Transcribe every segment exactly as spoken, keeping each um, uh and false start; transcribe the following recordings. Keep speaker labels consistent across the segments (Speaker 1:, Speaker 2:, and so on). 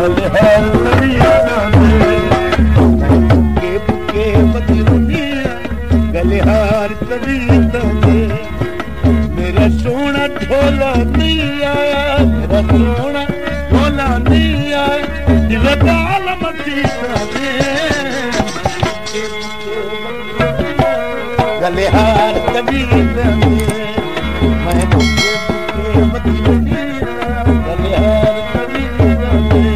Speaker 1: गलिहार तवीता दे bouquet bouquet मती दुनिया गलिहार तवीता दे मेरा सोना ढोला नहीं आया मेरा सोना ढोला नहीं आया जिसे बाल मतीता दे गलिहार तवीता दे मैं बुके बुके मती दुनिया गलिहार तवीता दे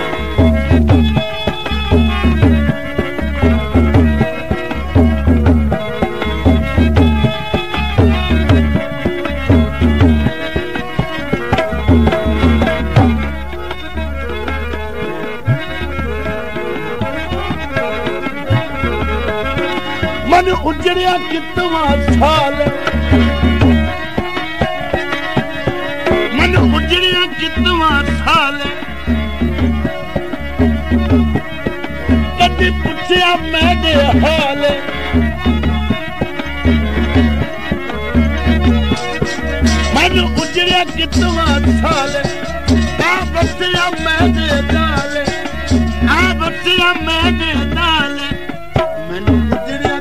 Speaker 1: मन उजड़िया कितवा साल मन उजड़िया कितवा साल कदी पुछया मेरे हाल मन उजड़िया कितवा साल आ बच्चिया मेरे नाल आ बच्चिया मेरे नाल मैनू उजड़िया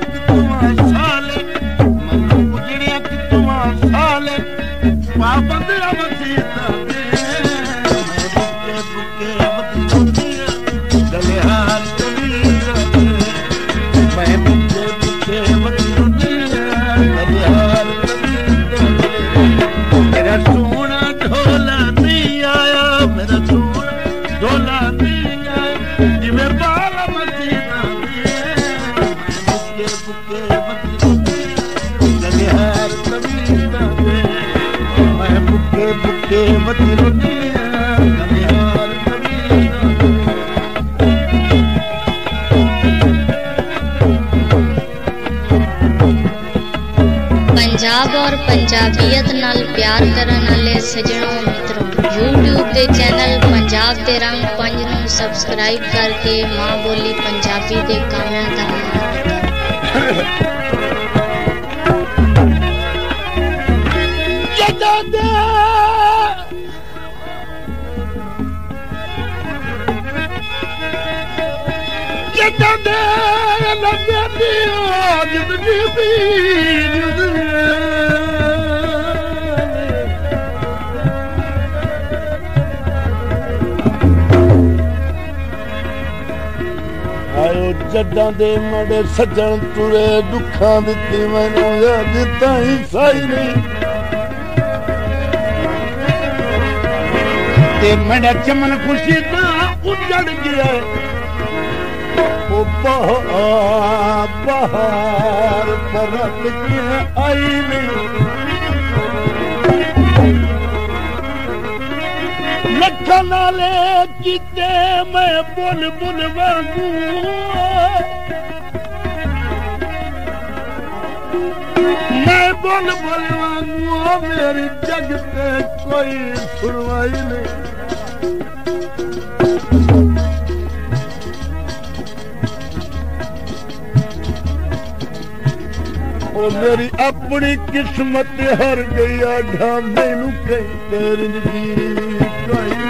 Speaker 1: पाबंद मतीता दे बुके बुके मती दुनिया गलिहार तवीता दे मैं बुके बुके मती दुनिया गलिहार तवीता दे मेरा सोना ढोला नहीं आया मेरा सोना ढोला नहीं आया जिवें बाल मतीता दे बुके बुके मती दुनिया गलिहार तवीता दे बुके बुके मती दुनिया गलिहार तवीता
Speaker 2: पंजाब और पंजाबीयत नाल प्यार करन वाले सजणों मित्रों यूट्यूब दे चैनल पंजाब दे रंग पंज नूं सबसक्राइब करके मां बोली पंजाबी दे कामां दा
Speaker 1: जदा दे लगे दिया जिंदगी दी आयो जदा दे मड़े सजन तुरे दुखा दिती मैनू याद ताई साई नहीं ते मेरा चमन खुशी ना उजड़ गया ओ बहार बहार परत के आई नहीं लखा नाले किते मैं बुल बुल वांगू मैं बुल बुल वांगू मेरी जग पे कोई सुनवाई नहीं ओ मेरी अपनी किस्मत हर गई आढ़ा मैनू कहीं तेरी जी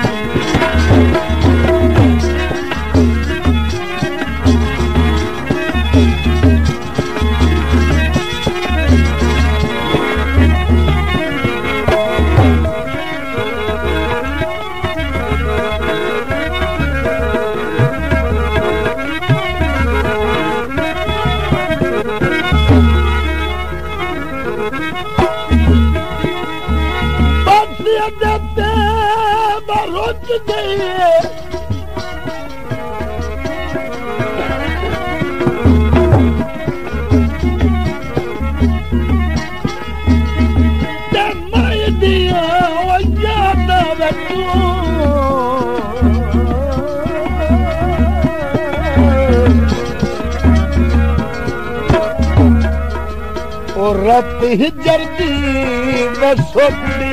Speaker 1: रात ही जल्दी बसोती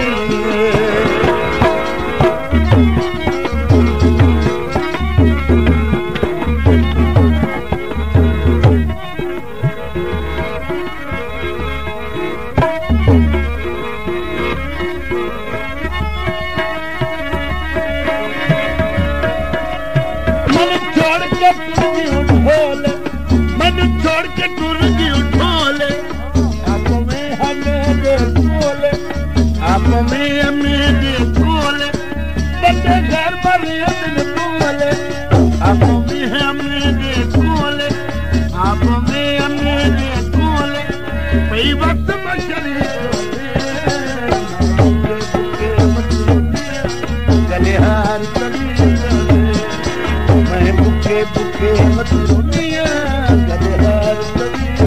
Speaker 1: है मेरे